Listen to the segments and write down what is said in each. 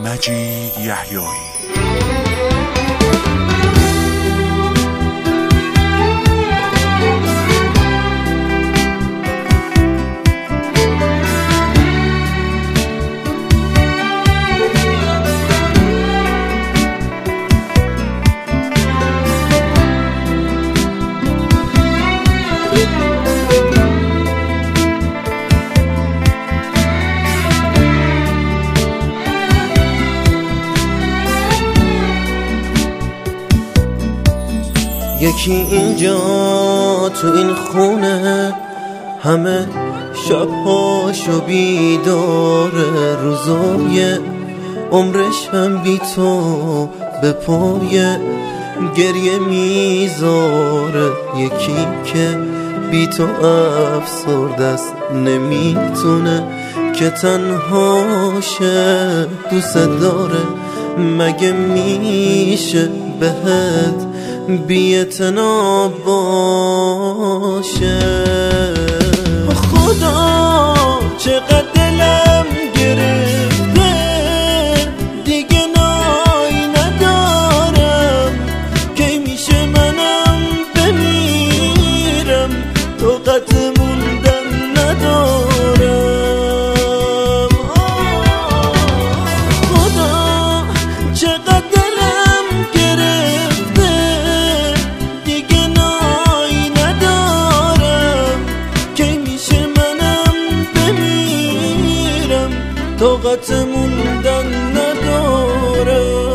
مجید یحیایی. یکی اینجا تو این خونه همه شبهاشو بیداره، روزای عمرش هم بی تو به پای گریه میذاره. یکی که بی تو افسرده است نمیتونه که تنهاشه دوست داره. مگه میشه بهت بی‌اعتنا باشه؟ خدا چقدر دلم گرفته، دیگه نایی ندارم. کی میشه منم بمیرم، طاقت موندن ندارم. خدا چقدر دلم گرفته، دیگه نایی ندارم. کی میشه منم بمیرم، طاقت موندن ندارم.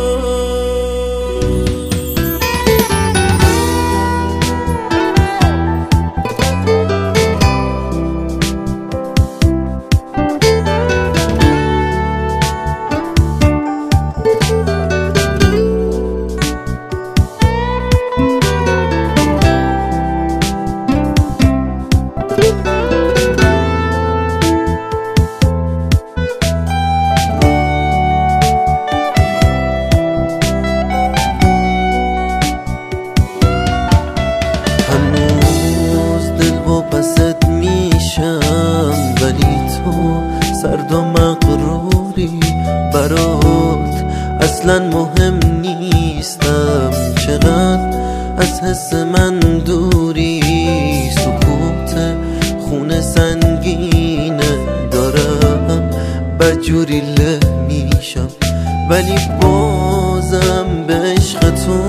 پست میشم ولی تو سرد و مغروری، برات اصلا مهم نیستم. چقدر از حس من دوری، سکوت خونه سنگینه دارم، بدجوری له میشم ولی بازم به عشق تو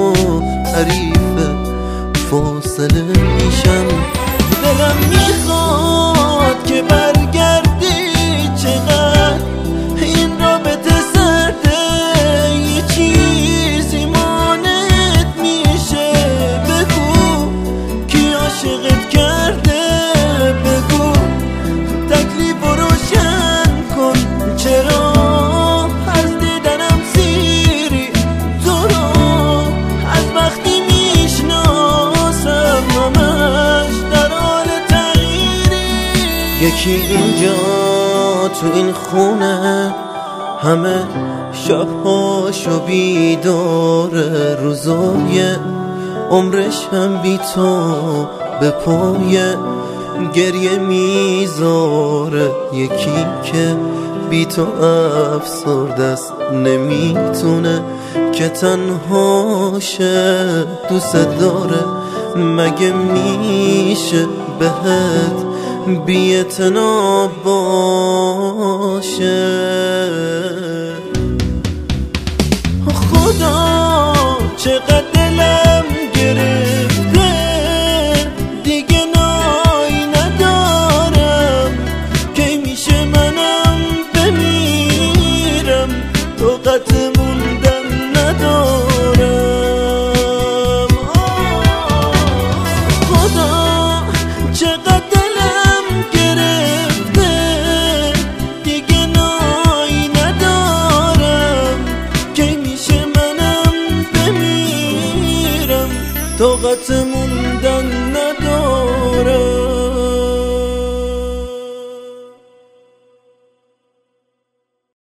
حریف فاصله میشم. دلم میخواد که برگردی، چقدر این رابطه سرده. یه چیزی مانت میشه، بگو کی عاشقت کرده. بگو تکلیف روشن کن، چرا از دیدنم سیری. تو رو از وقتی میشناسم همش در حال تغییری. یکی اینجا تو این خونه همه شبهاشو بیداره، روزای عمرش هم بی تو به پای گریه میذاره. یکی که بی تو افسرده است نمیتونه که تنهاشه دوست داره. مگه میشه بهت بی‌اعتنا باشه؟ خدا چقدر دلم گرفته، دیگه نایی ندارم. کی میشه منم بمیرم، طاقت موندن ندارم. خدا چقدر دلم گرفته، دیگه نایی ندارم. کی میشه منم بمیرم، طاقت موندن ندارم.